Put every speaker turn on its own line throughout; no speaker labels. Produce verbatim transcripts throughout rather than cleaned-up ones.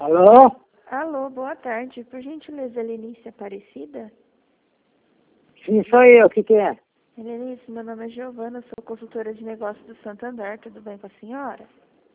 Alô?
Alô, boa tarde. Por gentileza, Lenice Aparecida?
Sim, sou eu. O que que é?
Lenice, meu nome é Giovana, sou consultora de negócios do Santander. Tudo bem com a senhora?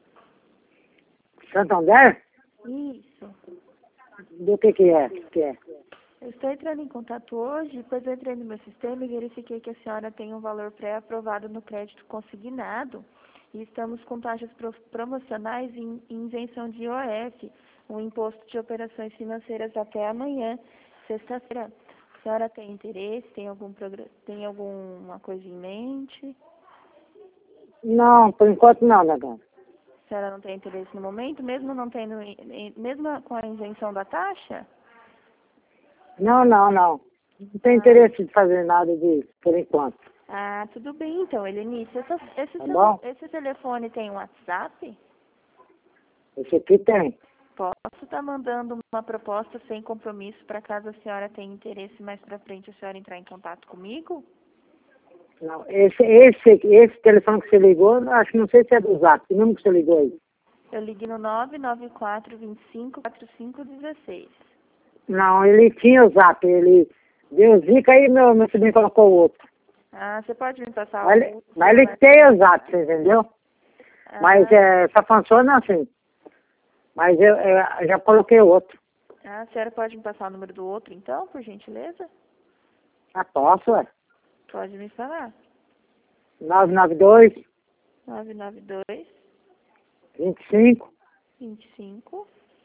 Santander?
Isso.
Do que que é? O que que é?
Eu estou entrando em contato hoje, pois eu entrei no meu sistema e verifiquei que a senhora tem um valor pré-aprovado no crédito consignado e estamos com taxas pro promocionais em, em isenção de I O F, um imposto de operações financeiras até amanhã, sexta-feira. A senhora tem interesse? Tem algum programa, tem alguma coisa em mente?
Não, por enquanto não, negão.
A senhora não tem interesse no momento, mesmo não tendo, mesmo com a isenção da taxa?
Não, não, não. Não tenho
Ah.
interesse de fazer nada disso, por enquanto.
Ah, tudo bem então, Helenice. Essa, esse,
Tá
seu-
bom?
esse telefone tem um WhatsApp?
Esse aqui tem.
Posso estar mandando uma proposta sem compromisso para caso a senhora tenha interesse mais para frente a senhora entrar em contato comigo?
Não, esse, esse, esse telefone que você ligou, acho que não sei se é do Zap. Que número que você ligou aí?
Eu liguei no nove nove quatro, dois cinco, quatro cinco um seis.
Não, ele tinha o Zap. Ele deu zica aí, meu, meu sobrinho colocou o outro.
Ah, você pode me passar
Mas,
o
ele- mas ele tem o Zap, você entendeu?
Ah,
Mas é, só funciona assim. Mas eu, eu já coloquei o outro.
ah, a senhora pode me passar o número do outro então, por gentileza?
Ah, posso, ué.
Pode me falar.
nove nove dois,
nove nove dois,
vinte e cinco,
vinte e cinco,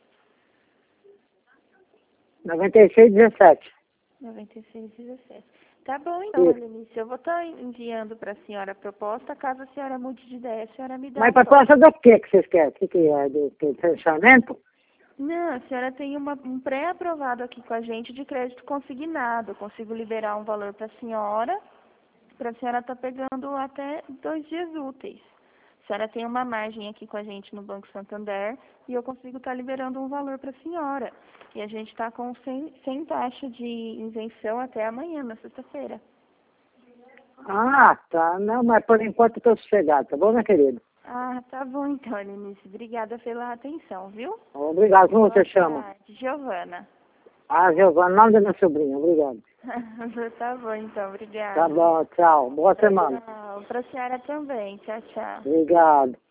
noventa e seis, dezessete.
noventa e seis, dezessete. Tá bom então,
Isso.
Helenice. Eu vou estar enviando para a senhora a proposta. Caso a senhora mude de ideia, a senhora me dá
Mas
um
para
toque.
passar do que que vocês querem? O que, que é? Do, do financiamento?
Não, a senhora tem uma, um pré-aprovado aqui com a gente de crédito consignado. Eu consigo liberar um valor para a senhora, para a senhora estar pegando até dois dias úteis. A senhora tem uma margem aqui com a gente no Banco Santander e eu consigo estar liberando um valor para a senhora. E a gente está com sem, sem taxa de isenção até amanhã, na sexta-feira.
Ah, tá. Não, mas por enquanto eu estou sossegado, tá bom, minha querida?
Ah, tá bom então, Lenice. Obrigada pela atenção, viu?
Obrigado. Como você
Boa
chama?
tarde, Giovana.
Ah, Giovana, nome da minha sobrinha. Obrigado.
Tá bom então, obrigada.
Tá bom, tchau. Boa semana.
Tchau. Pra senhora também. Tchau, tchau.
Obrigado.